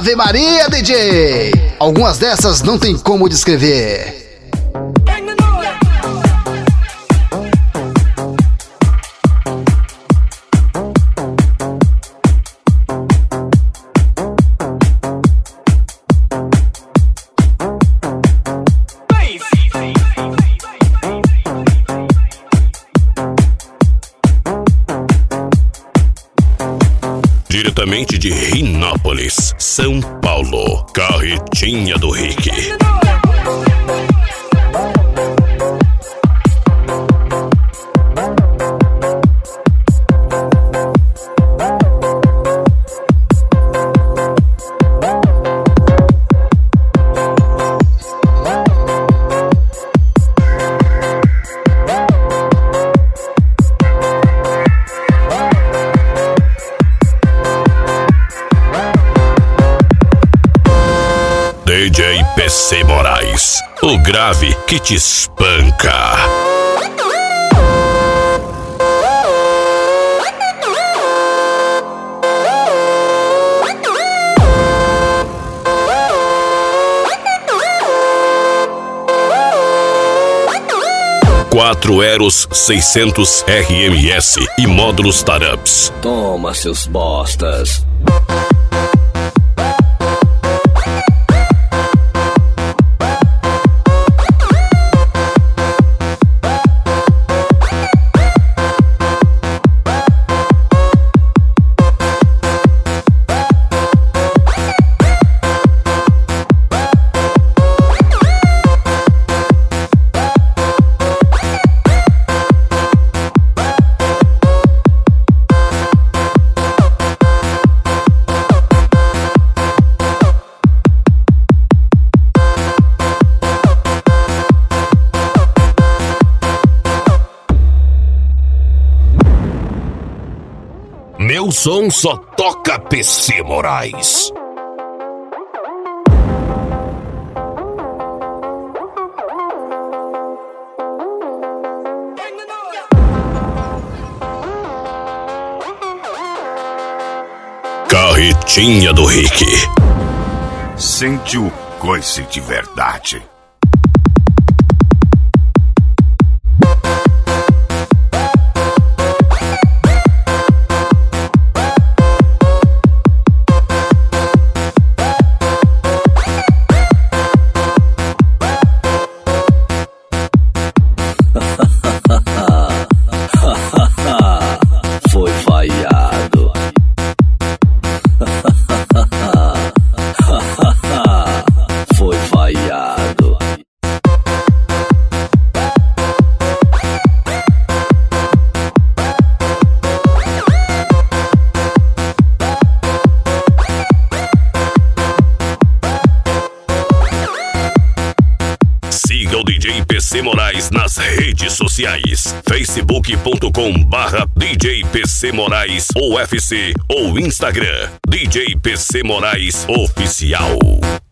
Ave Maria, DJ! Algumas dessas não tem como descrever. Diretamente de Rinópolis, São Paulo, Carretinha do Rick. 'PC Moraes, o grave que te espanca. Quatro Eros 600 RMS e módulos Taramps. Toma, seus bostas. Meu som só toca PC Moraes. Carretinha do Rick. Sente o coice de verdade. Foi vaiado. Foi vaiado. Siga o DJ PC Moraes nas redes sociais. Facebook.com/DJ PC Moraes UFC ou Instagram DJ PC Moraes Oficial.